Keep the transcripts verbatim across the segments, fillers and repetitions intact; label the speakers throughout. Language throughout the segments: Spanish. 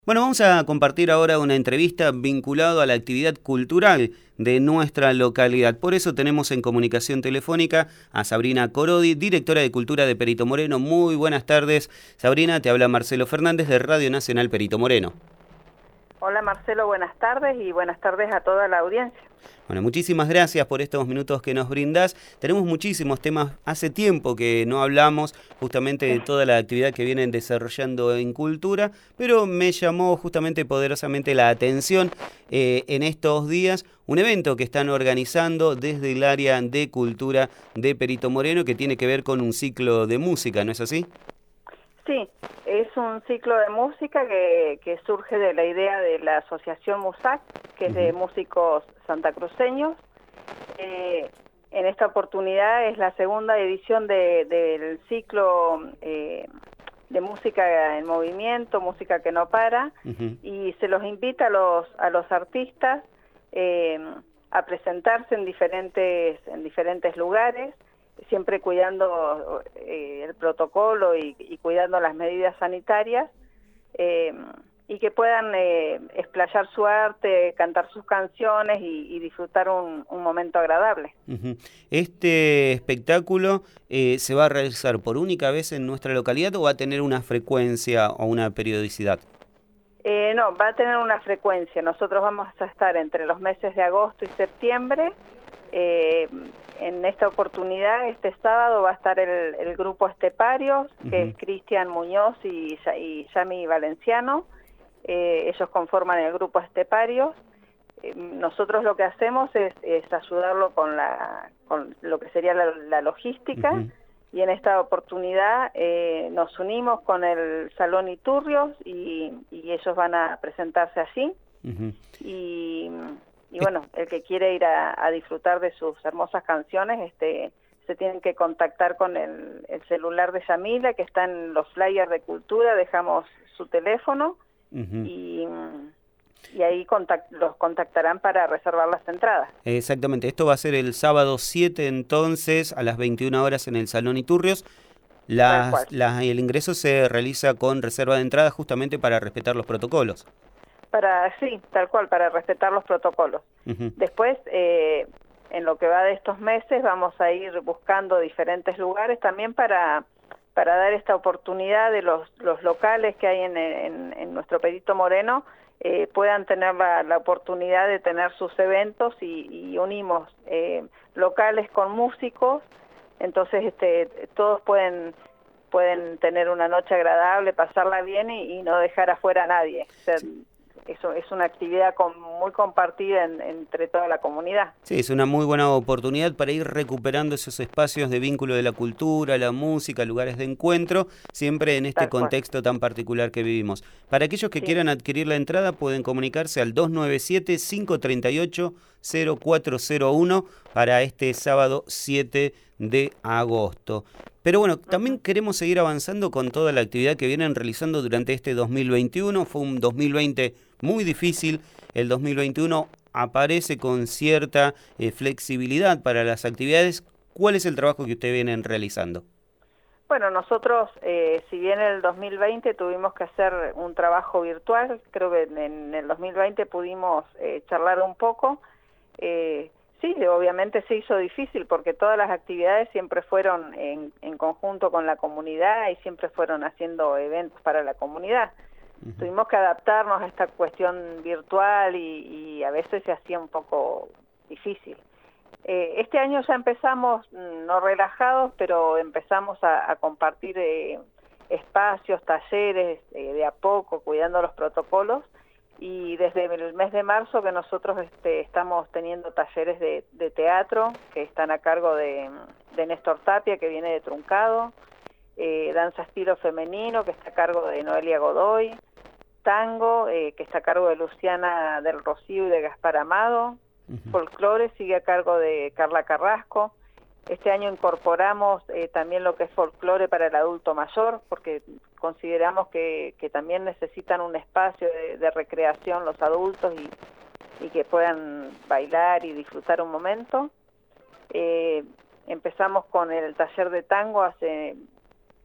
Speaker 1: Bueno, vamos a compartir ahora una entrevista vinculada a la actividad cultural de nuestra localidad. Por eso tenemos en comunicación telefónica a Sabrina Corodi, directora de Cultura de Perito Moreno. Muy buenas tardes, Sabrina. Te habla Marcelo Fernández de Radio Nacional Perito Moreno.
Speaker 2: Hola Marcelo, buenas tardes y buenas tardes a toda la audiencia.
Speaker 1: Bueno, muchísimas gracias por estos minutos que nos brindás. Tenemos muchísimos temas, hace tiempo que no hablamos justamente de toda la actividad que vienen desarrollando en cultura, pero me llamó justamente poderosamente la atención eh, en estos días un evento que están organizando desde el área de cultura de Perito Moreno que tiene que ver con un ciclo de música, ¿no es así?
Speaker 2: Sí, es un ciclo de música que, que surge de la idea de la asociación MUSAC, que es de músicos santacruceños. Eh, en esta oportunidad es la segunda edición de, del ciclo eh, de música en movimiento, música que no para, uh-huh. y se los invita a los, a los artistas eh, a presentarse en diferentes, en diferentes lugares, siempre cuidando eh, el protocolo y, y cuidando las medidas sanitarias, eh, y que puedan eh, explayar su arte, cantar sus canciones y, y disfrutar un, un momento agradable.
Speaker 1: Uh-huh. ¿Este espectáculo eh, se va a realizar por única vez en nuestra localidad o va a tener una frecuencia o una periodicidad?
Speaker 2: Eh, no, va a tener una frecuencia. Nosotros vamos a estar entre los meses de agosto y septiembre. Eh, en esta oportunidad, este sábado, va a estar el, el grupo Esteparios, que uh-huh. es Cristian Muñoz y, y Yami Valenciano. Eh, ellos conforman el grupo Esteparios. Eh, nosotros lo que hacemos es, es ayudarlo con, la, con lo que sería la, la logística, uh-huh. y en esta oportunidad eh, nos unimos con el Salón Iturrios y, y ellos van a presentarse allí. Uh-huh. y... Y bueno, el que quiere ir a, a disfrutar de sus hermosas canciones, este, se tienen que contactar con el, el celular de Yamila, que está en los flyers de cultura, dejamos su teléfono, uh-huh. y, y ahí contact, los contactarán para reservar las entradas.
Speaker 1: Exactamente, esto va a ser el sábado siete entonces, a las veintiuna horas en el Salón Iturrios. Las, las, el ingreso se realiza con reserva de entrada justamente para respetar los protocolos.
Speaker 2: Para, sí, tal cual, para respetar los protocolos. Uh-huh. Después, eh, en lo que va de estos meses, vamos a ir buscando diferentes lugares también para, para dar esta oportunidad de los, los locales que hay en, en, en nuestro Perito Moreno, eh, puedan tener la, la oportunidad de tener sus eventos y, y unimos eh, locales con músicos, entonces este, todos pueden... pueden tener una noche agradable, pasarla bien y, y no dejar afuera a nadie. O sea, sí. Eso es una actividad con, muy compartida en, entre toda la comunidad.
Speaker 1: Sí, es una muy buena oportunidad para ir recuperando esos espacios de vínculo de la cultura, la música, lugares de encuentro, siempre en este Tal contexto cual. tan particular que vivimos. Para aquellos que sí. quieran adquirir la entrada, pueden comunicarse al dos nueve siete, cinco tres ocho, cero cuatro cero uno para este sábado siete de agosto. Pero bueno, también queremos seguir avanzando con toda la actividad que vienen realizando durante este dos mil veintiuno. Fue un dos mil veinte muy difícil. El dos mil veintiuno aparece con cierta eh, flexibilidad para las actividades. ¿Cuál es el trabajo que ustedes vienen realizando?
Speaker 2: Bueno, nosotros, eh, si bien en el dos mil veinte tuvimos que hacer un trabajo virtual, creo que en el dos mil veinte pudimos eh, charlar un poco. Eh, Sí, obviamente se hizo difícil porque todas las actividades siempre fueron en, en conjunto con la comunidad y siempre fueron haciendo eventos para la comunidad. Uh-huh. Tuvimos que adaptarnos a esta cuestión virtual y, y a veces se hacía un poco difícil. Eh, este año ya empezamos, no relajados, pero empezamos a, a compartir eh, espacios, talleres, eh, de a poco, cuidando los protocolos. Y desde el mes de marzo que nosotros este, estamos teniendo talleres de, de teatro que están a cargo de, de Néstor Tapia, que viene de Truncado, eh, danza estilo femenino, que está a cargo de Noelia Godoy, tango, eh, que está a cargo de Luciana del Rocío y de Gaspar Amado, uh-huh. folclore sigue a cargo de Carla Carrasco. Este año incorporamos eh, también lo que es folclore para el adulto mayor, porque consideramos que, que también necesitan un espacio de, de recreación los adultos y, y que puedan bailar y disfrutar un momento. Eh, empezamos con el taller de tango hace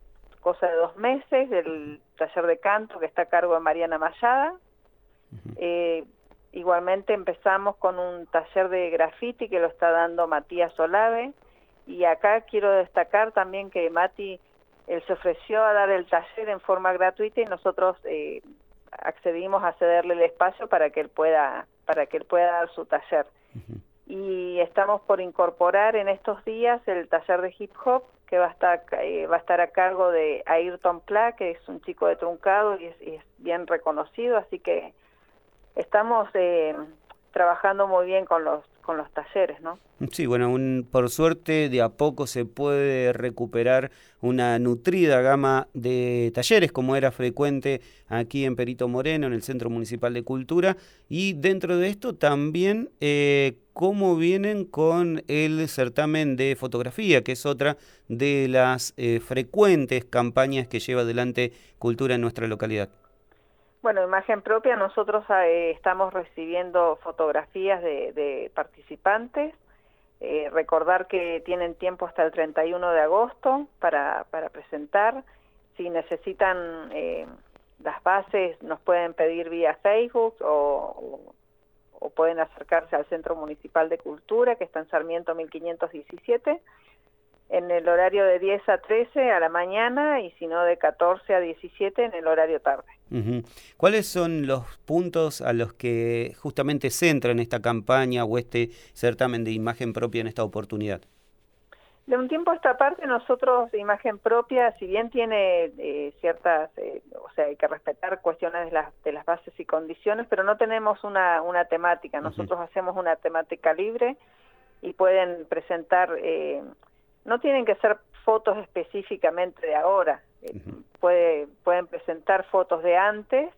Speaker 2: cosa de dos meses, del taller de canto que está a cargo de Mariana Mayada. Uh-huh. eh, igualmente empezamos con un taller de graffiti que lo está dando Matías Olave, y acá quiero destacar también que Mati, él se ofreció a dar el taller en forma gratuita y nosotros eh, accedimos a cederle el espacio para que él pueda, para que él pueda dar su taller. Uh-huh. Y estamos por incorporar en estos días el taller de hip hop que va a estar eh, va a estar a cargo de Ayrton Pla, que es un chico de Truncado y es, y es bien reconocido, así que estamos eh, trabajando muy bien con los con los talleres, ¿no?
Speaker 1: Sí, bueno, un, por suerte de a poco se puede recuperar una nutrida gama de talleres como era frecuente aquí en Perito Moreno, en el Centro Municipal de Cultura, y dentro de esto también eh, cómo vienen con el certamen de fotografía, que es otra de las eh, frecuentes campañas que lleva adelante Cultura en nuestra localidad.
Speaker 2: Bueno, Imagen Propia, nosotros eh, estamos recibiendo fotografías de, de participantes. Eh, recordar que tienen tiempo hasta el treinta y uno de agosto para, para presentar. Si necesitan eh, las bases, nos pueden pedir vía Facebook o, o, o pueden acercarse al Centro Municipal de Cultura, que está en Sarmiento mil quinientos diecisiete, en el horario de diez a trece a la mañana, y si no de catorce a diecisiete en el horario tarde.
Speaker 1: Uh-huh. ¿Cuáles son los puntos a los que justamente centran esta campaña o este certamen de Imagen Propia en esta oportunidad?
Speaker 2: De un tiempo a esta parte nosotros, Imagen Propia, si bien tiene eh, ciertas, eh, o sea, hay que respetar cuestiones de las, de las bases y condiciones, pero no tenemos una, una temática. Nosotros uh-huh. hacemos una temática libre y pueden presentar... Eh, no tienen que ser fotos específicamente de ahora, uh-huh. Puede, pueden presentar fotos de antes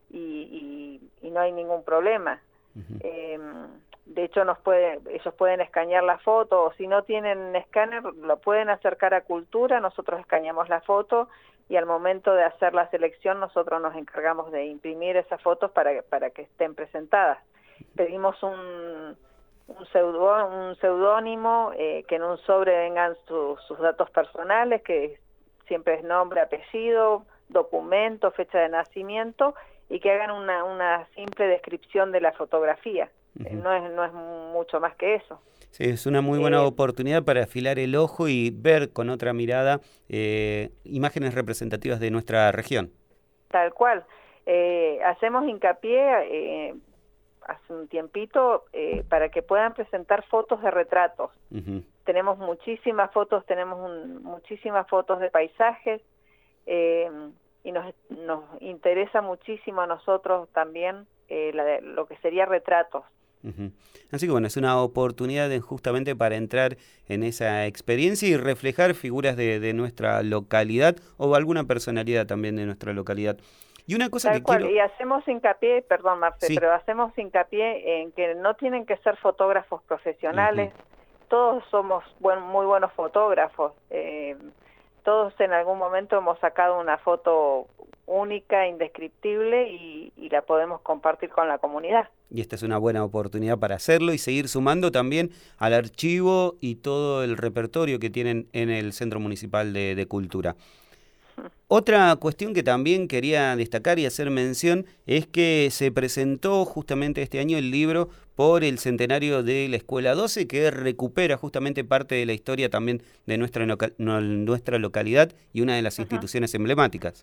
Speaker 2: y, y, y no hay ningún problema. Uh-huh. Eh, de hecho, nos puede, ellos pueden escanear la foto, o si no tienen escáner, lo pueden acercar a Cultura, nosotros escaneamos la foto y al momento de hacer la selección nosotros nos encargamos de imprimir esas fotos para, para que estén presentadas. Pedimos un... un pseudo, un seudónimo, eh, que en un sobre vengan su, sus datos personales, que siempre es nombre, apellido, documento, fecha de nacimiento, y que hagan una, una simple descripción de la fotografía. Uh-huh. eh, no es, no es mucho más que eso.
Speaker 1: Sí, es una muy buena eh, oportunidad para afilar el ojo y ver con otra mirada eh, imágenes representativas de nuestra región.
Speaker 2: Tal cual. Eh, hacemos hincapié... Eh, hace un tiempito, eh, para que puedan presentar fotos de retratos. Uh-huh. Tenemos muchísimas fotos, tenemos un, muchísimas fotos de paisajes, eh, y nos, nos interesa muchísimo a nosotros también eh, la de, lo que sería retratos.
Speaker 1: Uh-huh. Así que bueno, es una oportunidad de, justamente para entrar en esa experiencia y reflejar figuras de, de nuestra localidad o alguna personalidad también de nuestra localidad. Y una cosa
Speaker 2: Tal
Speaker 1: que
Speaker 2: cual,
Speaker 1: quiero...
Speaker 2: y hacemos hincapié, perdón Marce,
Speaker 1: sí.
Speaker 2: pero hacemos hincapié en que no tienen que ser fotógrafos profesionales, uh-huh. Todos somos buen, muy buenos fotógrafos, eh, todos en algún momento hemos sacado una foto única, indescriptible y, y la podemos compartir con la comunidad.
Speaker 1: Y esta es una buena oportunidad para hacerlo y seguir sumando también al archivo y todo el repertorio que tienen en el Centro Municipal de, de Cultura. Otra cuestión que también quería destacar y hacer mención es que se presentó justamente este año el libro por el centenario de la Escuela doce, que recupera justamente parte de la historia también de nuestra, loca- nuestra localidad y una de las uh-huh. instituciones emblemáticas.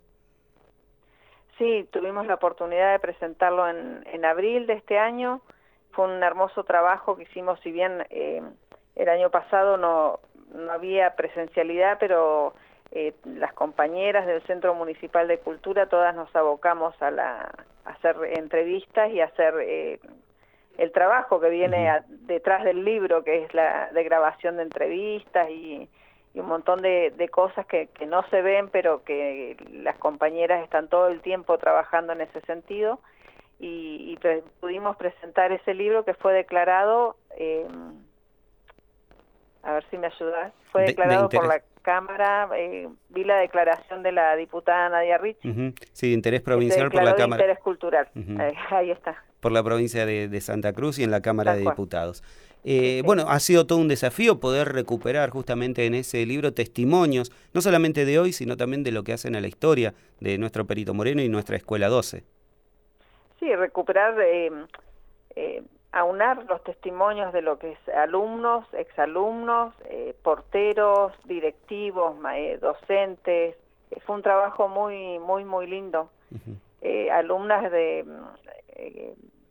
Speaker 2: Sí, tuvimos la oportunidad de presentarlo en, en abril de este año. Fue un hermoso trabajo que hicimos, si bien eh, el año pasado no, no había presencialidad, pero... Eh, las compañeras del Centro Municipal de Cultura, todas nos abocamos a, la, a hacer entrevistas y a hacer eh, el trabajo que viene a, detrás del libro, que es la de grabación de entrevistas y, y un montón de, de cosas que, que no se ven, pero que las compañeras están todo el tiempo trabajando en ese sentido, y, y pre- pudimos presentar ese libro que fue declarado, eh, a ver si me ayudas, fue
Speaker 1: de,
Speaker 2: declarado
Speaker 1: de
Speaker 2: por la Cámara, eh, vi la declaración de la diputada Nadia Ricci.
Speaker 1: Uh-huh. Sí, de interés provincial por la
Speaker 2: de
Speaker 1: Cámara.
Speaker 2: interés cultural, uh-huh. ahí, ahí está.
Speaker 1: Por la provincia de, de Santa Cruz y en la Cámara Tal de cual. Diputados. Eh,
Speaker 2: sí.
Speaker 1: Bueno, ha sido todo un desafío poder recuperar justamente en ese libro testimonios, no solamente de hoy, sino también de lo que hacen a la historia de nuestro Perito Moreno y nuestra Escuela doce.
Speaker 2: Sí, recuperar, eh, eh, aunar los testimonios de lo que es alumnos, exalumnos, eh, porteros, directivos, eh, docentes. Eh, fue un trabajo muy, muy, muy lindo.
Speaker 1: Uh-huh.
Speaker 2: eh, alumnas de, eh,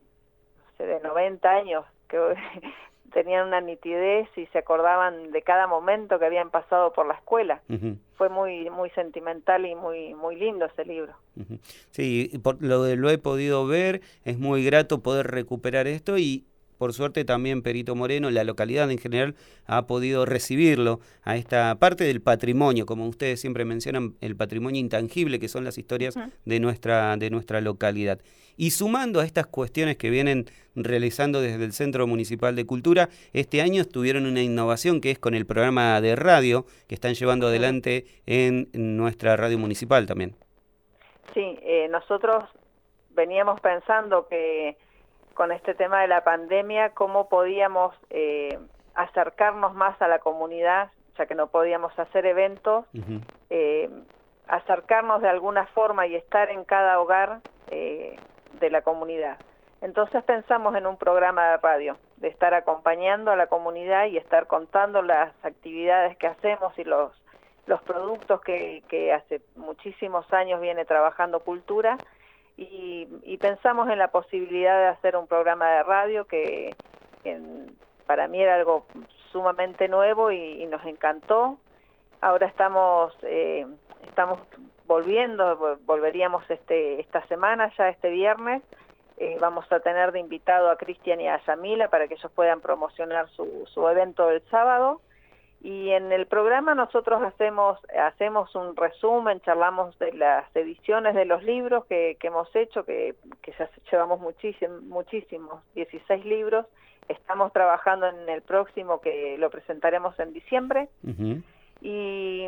Speaker 2: de noventa años que tenían una nitidez y se acordaban de cada momento que habían pasado por la escuela. Uh-huh. Fue muy muy sentimental y muy muy lindo ese libro.
Speaker 1: Uh-huh. Sí, por lo, lo he podido ver, es muy grato poder recuperar esto y por suerte también Perito Moreno, la localidad en general, ha podido recibirlo a esta parte del patrimonio, como ustedes siempre mencionan, el patrimonio intangible que son las historias uh-huh. de nuestra, de nuestra localidad. Y sumando a estas cuestiones que vienen realizando desde el Centro Municipal de Cultura, este año tuvieron una innovación que es con el programa de radio que están llevando adelante en nuestra radio municipal también.
Speaker 2: Sí, eh, nosotros veníamos pensando que con este tema de la pandemia, cómo podíamos eh, acercarnos más a la comunidad, ya que no podíamos hacer eventos, uh-huh. eh, acercarnos de alguna forma y estar en cada hogar eh, de la comunidad. Entonces pensamos en un programa de radio, de estar acompañando a la comunidad y estar contando las actividades que hacemos y los, los productos que, que hace muchísimos años viene trabajando Cultura. Y, y pensamos en la posibilidad de hacer un programa de radio que, que para mí era algo sumamente nuevo y, y nos encantó. Ahora estamos eh, estamos volviendo, volveríamos este esta semana, ya este viernes. Eh, vamos a tener de invitado a Cristian y a Yamila para que ellos puedan promocionar su, su evento del sábado. Y en el programa nosotros hacemos hacemos un resumen, charlamos de las ediciones de los libros que, que hemos hecho, que, que ya llevamos muchísimos, muchísimos, dieciséis libros. Estamos trabajando en el próximo que lo presentaremos en diciembre. Uh-huh. y,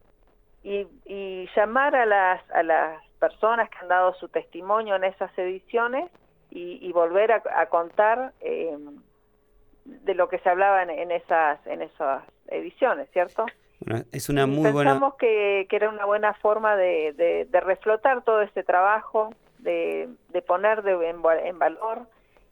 Speaker 2: y, y llamar a las, a las personas que han dado su testimonio en esas ediciones y, y volver a, a contar eh, de lo que se hablaba en, en esas en esas ediciones, ¿cierto?
Speaker 1: Bueno, es una muy
Speaker 2: Pensamos
Speaker 1: buena...
Speaker 2: Pensamos que, que era una buena forma de, de, de reflotar todo este trabajo, de, de poner de, en, en valor,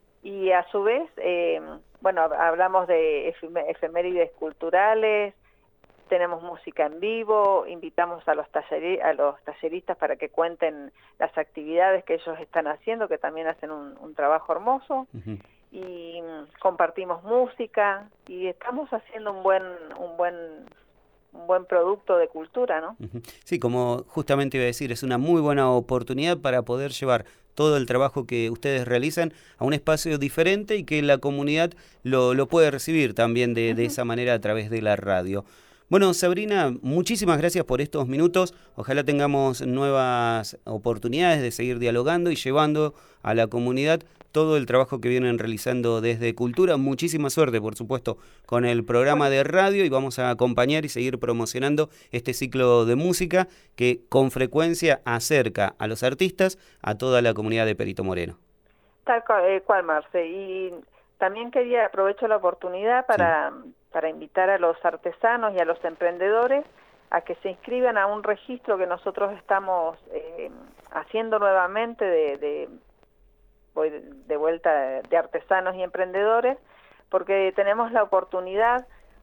Speaker 2: y a su vez, eh, bueno, hablamos de efemérides culturales, tenemos música en vivo, invitamos a los, taller, a los talleristas para que cuenten las actividades que ellos están haciendo, que también hacen un, un trabajo hermoso. Uh-huh. Y compartimos música y estamos haciendo un buen un buen un buen producto de cultura, ¿no?
Speaker 1: Sí, como justamente iba a decir, es una muy buena oportunidad para poder llevar todo el trabajo que ustedes realizan a un espacio diferente y que la comunidad lo, lo puede recibir también de, uh-huh. de esa manera a través de la radio. Bueno, Sabrina, muchísimas gracias por estos minutos. Ojalá tengamos nuevas oportunidades de seguir dialogando y llevando a la comunidad todo el trabajo que vienen realizando desde Cultura. Muchísima suerte, por supuesto, con el programa de radio y vamos a acompañar y seguir promocionando este ciclo de música que con frecuencia acerca a los artistas a toda la comunidad de Perito Moreno.
Speaker 2: Tal cual, eh, cual Marce. Y también quería, aprovecho la oportunidad para... Sí. para invitar a los artesanos y a los emprendedores a que se inscriban a un registro que nosotros estamos eh, haciendo nuevamente de, de, voy de vuelta de artesanos y emprendedores, porque tenemos la oportunidad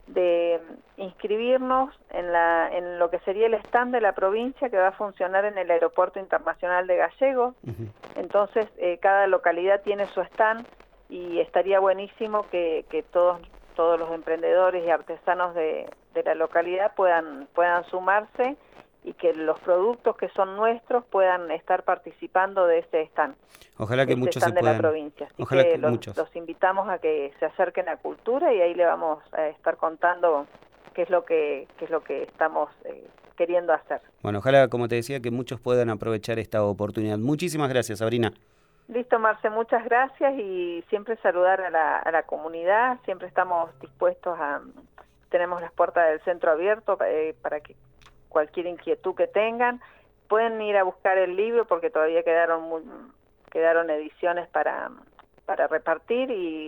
Speaker 2: de inscribirnos en, la, en lo que sería el stand de la provincia que va a funcionar en el Aeropuerto Internacional de Gallegos. Uh-huh. Entonces, eh, cada localidad tiene su stand y estaría buenísimo que, que todos todos los emprendedores y artesanos de, de la localidad puedan puedan sumarse y que los productos que son nuestros puedan estar participando de ese stand.
Speaker 1: Ojalá que
Speaker 2: este
Speaker 1: muchos
Speaker 2: stand
Speaker 1: se puedan.
Speaker 2: De la provincia. Así
Speaker 1: Ojalá
Speaker 2: que,
Speaker 1: que
Speaker 2: los,
Speaker 1: muchos.
Speaker 2: los invitamos a que se acerquen a Cultura y ahí le vamos a estar contando qué es lo que qué es lo que estamos eh, queriendo hacer.
Speaker 1: Bueno, ojalá, como te decía, que muchos puedan aprovechar esta oportunidad. Muchísimas gracias, Sabrina.
Speaker 2: Listo, Marce, muchas gracias y siempre saludar a la, a la comunidad, siempre estamos dispuestos a, tenemos las puertas del centro abierto eh, para que cualquier inquietud que tengan, pueden ir a buscar el libro porque todavía quedaron muy, quedaron ediciones para, para repartir y,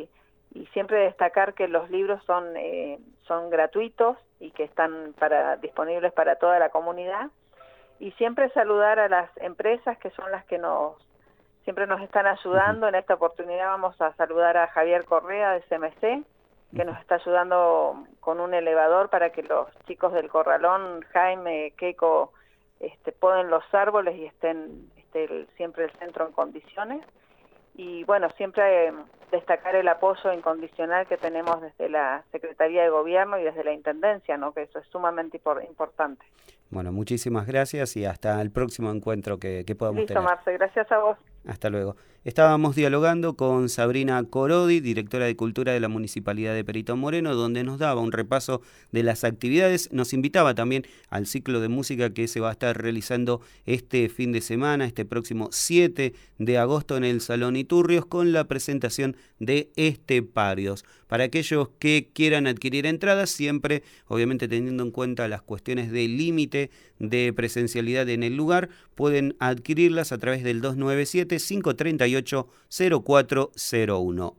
Speaker 2: y siempre destacar que los libros son, eh, son gratuitos y que están para, disponibles para toda la comunidad, y siempre saludar a las empresas que son las que nos siempre nos están ayudando. Uh-huh. En esta oportunidad vamos a saludar a Javier Correa de C M C, que nos está ayudando con un elevador para que los chicos del Corralón, Jaime, Keiko, este, poden los árboles y estén esté el, siempre el centro en condiciones. Y bueno, siempre eh, destacar el apoyo incondicional que tenemos desde la Secretaría de Gobierno y desde la Intendencia, ¿no? Que eso es sumamente impor- importante.
Speaker 1: Bueno, muchísimas gracias y hasta el próximo encuentro que, que podamos
Speaker 2: Listo,
Speaker 1: tener.
Speaker 2: Listo, Marce, gracias a vos.
Speaker 1: Hasta luego. Estábamos dialogando con Sabrina Corodi, directora de Cultura de la Municipalidad de Perito Moreno, donde nos daba un repaso de las actividades. Nos invitaba también al ciclo de música que se va a estar realizando este fin de semana, este próximo siete de agosto en el Salón Iturrios, con la presentación de Esteparios. Para aquellos que quieran adquirir entradas, siempre, obviamente teniendo en cuenta las cuestiones de límite de presencialidad en el lugar, pueden adquirirlas a través del dos nueve siete, cinco tres ocho, cero cuatro cero uno.